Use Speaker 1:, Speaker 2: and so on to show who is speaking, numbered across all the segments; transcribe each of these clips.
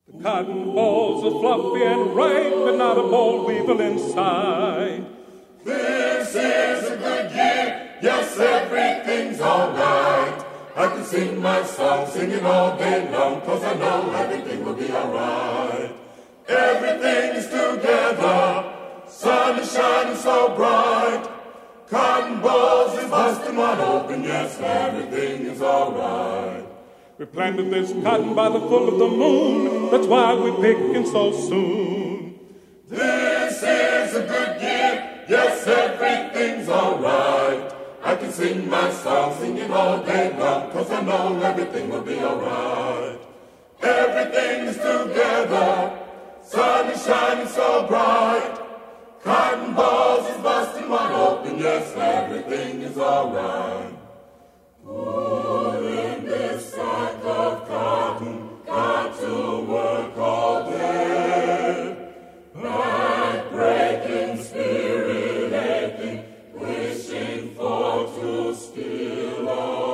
Speaker 1: The cotton balls are fluffy and ripe, but not a ball weevil inside.
Speaker 2: This is a good year, yes, everything's alright. I can sing my song, sing it all day long, 'cause I know everything will be alright. Everything is together, sun is shining so bright. Cotton balls is busting wide open, yes, everything is alright.
Speaker 1: We planted this cotton by the full of the moon, that's why we're picking so soon.
Speaker 2: This is a good year, yes, everything's alright. I can sing my song, sing it all day long, 'cause I know everything will be alright. Everything is together, sun is shining so bright. Cotton balls is busting wide open, yes, everything is alright. Put in this sack of cotton, got to work all day. Back breaking, spirit aching, wishing for to steal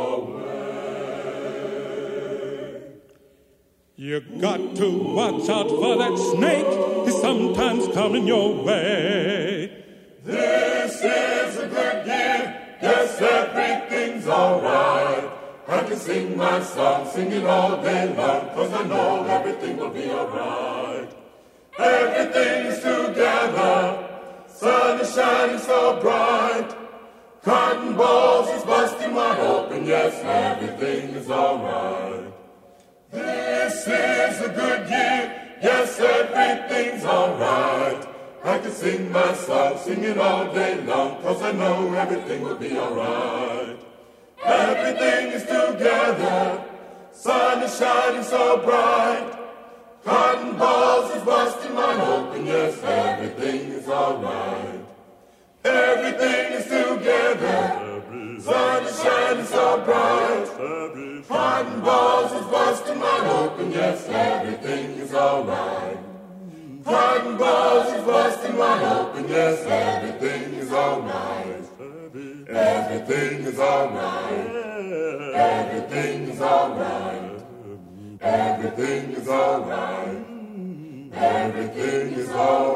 Speaker 2: away.
Speaker 1: You got to watch out for that snake, he's sometimes coming your way.
Speaker 2: This is a good year, yes, everything's alright. I can sing my song, sing it all day long, 'cause I know everything will be alright. Everything is together, sun is shining so bright. Cotton balls is busting wide open, yes, everything is alright. This is a good year, yes, everything's alright. I can sing my song, sing it all day long, 'cause I know everything will be alright. Everything is together, sun is shining so bright. Cotton balls is busting wide open, yes, everything is alright. Everything is together, sun is shining so bright. Cotton balls is busting wide open, yes, everything is alright. Cotton balls is busting wide open, yes, everything is alright. Everything is alright. Everything is alright. Everything is alright. Everything is alright.